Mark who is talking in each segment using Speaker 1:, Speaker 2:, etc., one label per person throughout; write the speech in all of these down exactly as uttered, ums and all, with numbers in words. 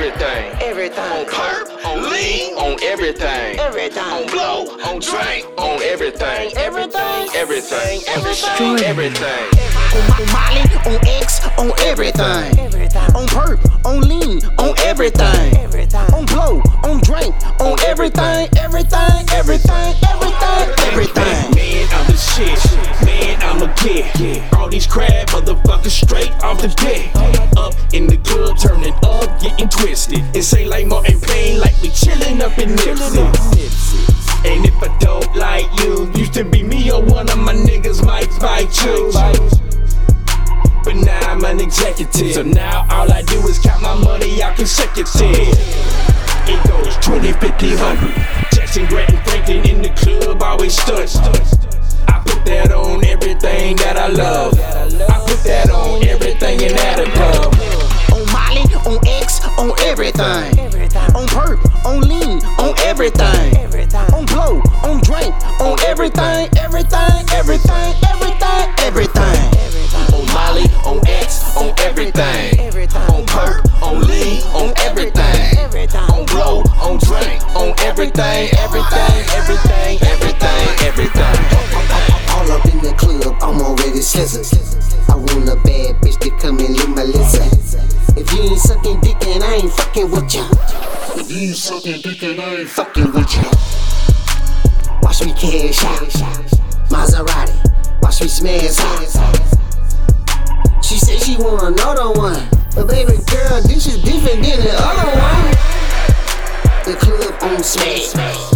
Speaker 1: everything.
Speaker 2: Everything.
Speaker 1: On perp, on lean, on everything.
Speaker 2: Everything.
Speaker 1: On blow, on drink, on everything.
Speaker 2: Everything.
Speaker 1: Everything, everything, everything.
Speaker 2: On Molly, on X, on everything. On perp, on lean, on everything. On blow, on drink, on everything. Everything, everything, everything, everything.
Speaker 3: Man, I'm the shit. Man, I'm a kid. All these crab motherfuckers straight off the deck. Up in the club, turning up, getting twisted. It say like Martin Payne, like we chillin' up in Nipsey. And if I don't like you, used to be me or one of my niggas might fight you. But now I'm an executive, so now all I do is count my money out consecutive. It goes twenty, fifty, one hundred. Jackson, Grant, and Franklin in the club always stunts. I put that on everything that I love. I put that on everything in that above.
Speaker 2: On Molly, on X, on everything. On perp, on lean, on everything. On blow, on drink, on everything. Everything, everything, everything, everything.
Speaker 1: On Molly, on X, on everything. On perp, on lean, on everything. On blow, on drink, on everything. Everything, everything, everything, everything.
Speaker 4: All up in the club, I'm already slizzard. I want a bad bitch to come and lick my lizard. If you ain't sucking dick, then I ain't fucking with ya.
Speaker 5: If you ain't sucking dick, then I ain't fucking with ya.
Speaker 4: Watch me cash out, Maserati. Watch me smash out. She said she want another one, but baby girl, this is different than the other one. The club on smash.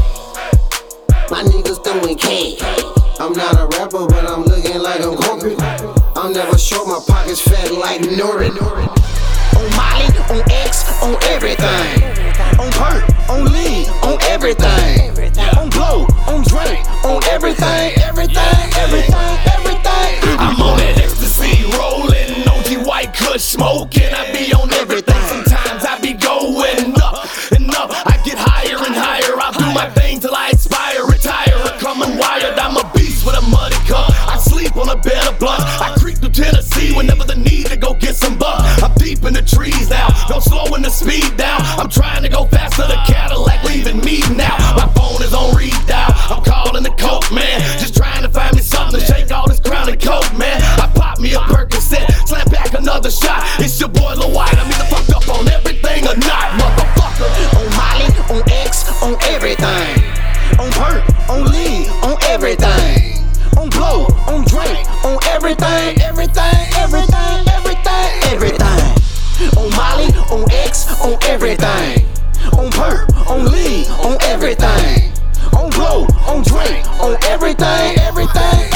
Speaker 4: My niggas throwing cash. I'm not a rapper, but I'm looking like I'm corporate. I'm never short, my pockets fat like Nori.
Speaker 2: On Molly, on X, on everything. On perp, on lean, on everything. On blow, on drink, on everything. Everything, everything, everything.
Speaker 3: I'm on that ecstasy, rolling O G white kush, smoking. I be on everything. Sometimes I be going up and up. I get higher and higher. I'll do my thing till I expire, retire, or come unwired. I'm a beast with a muddy cup. I sleep on a bed of blunt. I creep through Tennessee whenever the need to go get some buck. I'm deep in the trees now, no slowing the speed down. I'm trying to go faster, the Cadillac leaving me now. My phone is on read dial. I'm calling the coke man, just trying to find me something to shake all this crown and coke, man. I pop me a Percocet, slam back another shot. It's your boy Lil White. I'm either fucked up on everything or not, motherfucker.
Speaker 2: On Molly, on X, on everything. On perp, on lean, on everything. On blow, on drink, on everything. Everything, everything, everything, everything. On Molly, on X, on everything. On perp, on lean, on everything. On blow, on drink, on everything, everything.